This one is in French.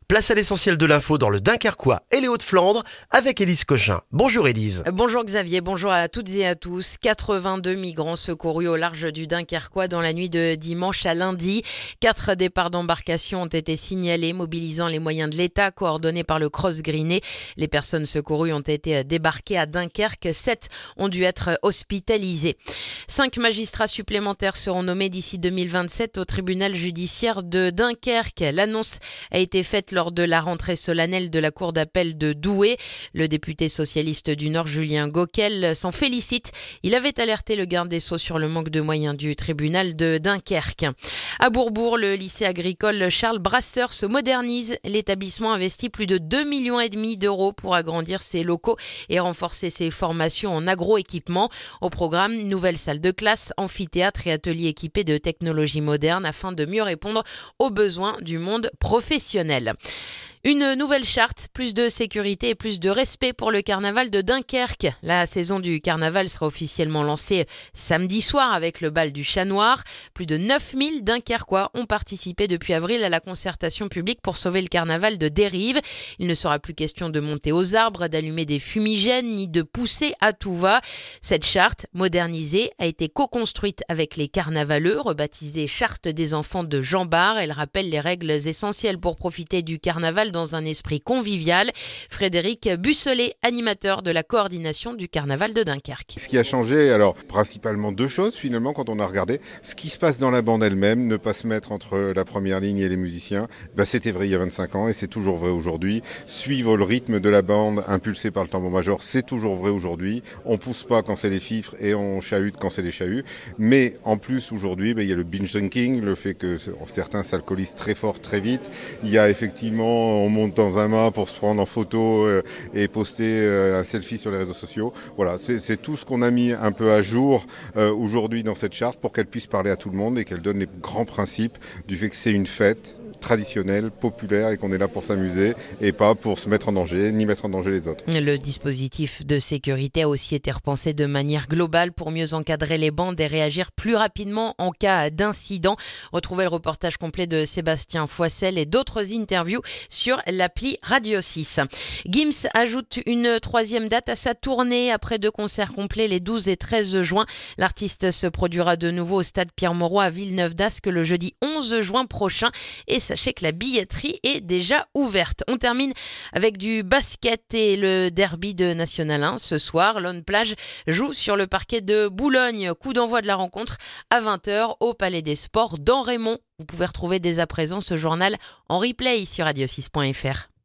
Place à l'essentiel de l'info dans le Dunkerquois et les Hauts-de-Flandre avec Élise Cochin. Bonjour Élise. Bonjour Xavier, bonjour à toutes et à tous. 82 migrants secourus au large du Dunkerquois dans la nuit de dimanche à lundi. 4 départs d'embarcation ont été signalés, mobilisant les moyens de l'État coordonnés par le Cross Greené. Les personnes secourues ont été débarquées à Dunkerque. 7 ont dû être hospitalisées. 5 magistrats supplémentaires seront nommés d'ici 2027 au tribunal judiciaire de Dunkerque. L'annonce a été faite lors de la rentrée solennelle de la cour d'appel de Douai. Le député socialiste du Nord, Julien Gauquel, s'en félicite. Il avait alerté le garde des Sceaux sur le manque de moyens du tribunal de Dunkerque. À Bourbourg, le lycée agricole Charles Brasseur se modernise. L'établissement investit plus de 2,5 millions d'euros pour agrandir ses locaux et renforcer ses formations en agroéquipement. Au programme, nouvelle salle de classe, amphithéâtre et ateliers équipés de technologies modernes afin de mieux répondre aux besoins du monde professionnel. Une nouvelle charte, plus de sécurité et plus de respect pour le carnaval de Dunkerque. La saison du carnaval sera officiellement lancée samedi soir avec le bal du Chat Noir. Plus de 9000 Dunkerquois ont participé depuis avril à la concertation publique pour sauver le carnaval de dérive. Il ne sera plus question de monter aux arbres, d'allumer des fumigènes ni de pousser à tout va. Cette charte, modernisée, a été co-construite avec les carnavaleux, rebaptisée Charte des enfants de Jean Bart. Elle rappelle les règles essentielles pour profiter du carnaval dans un esprit convivial. Frédéric Bussolet, animateur de la coordination du carnaval de Dunkerque. Ce qui a changé, alors principalement 2 choses finalement quand on a regardé ce qui se passe dans la bande elle-même, ne pas se mettre entre la première ligne et les musiciens. C'était vrai il y a 25 ans et c'est toujours vrai aujourd'hui. Suivre le rythme de la bande impulsé par le tambour-major, c'est toujours vrai aujourd'hui. On pousse pas quand c'est les fifres et on chahute quand c'est les chahuts. Mais en plus aujourd'hui, il y a le binge drinking, le fait que certains s'alcoolisent très fort très vite. Il y a effectivement on monte dans un mât pour se prendre en photo et poster un selfie sur les réseaux sociaux. Voilà, c'est tout ce qu'on a mis un peu à jour aujourd'hui dans cette charte pour qu'elle puisse parler à tout le monde et qu'elle donne les grands principes du fait que c'est une fête traditionnelle, populaire et qu'on est là pour s'amuser et pas pour se mettre en danger ni mettre en danger les autres. Le dispositif de sécurité a aussi été repensé de manière globale pour mieux encadrer les bandes et réagir plus rapidement en cas d'incident. Retrouvez le reportage complet de Sébastien Foissel et d'autres interviews sur l'appli Radio 6. Gims ajoute une 3e date à sa tournée après 2 concerts complets les 12 et 13 juin. L'artiste se produira de nouveau au stade Pierre-Mauroy à Villeneuve-d'Ascq le jeudi 11 juin prochain et sachez que la billetterie est déjà ouverte. On termine avec du basket et le derby de National 1. Ce soir, Lone Plage joue sur le parquet de Boulogne. Coup d'envoi de la rencontre à 20h au Palais des Sports d'Enrémont. Vous pouvez retrouver dès à présent ce journal en replay sur radio6.fr.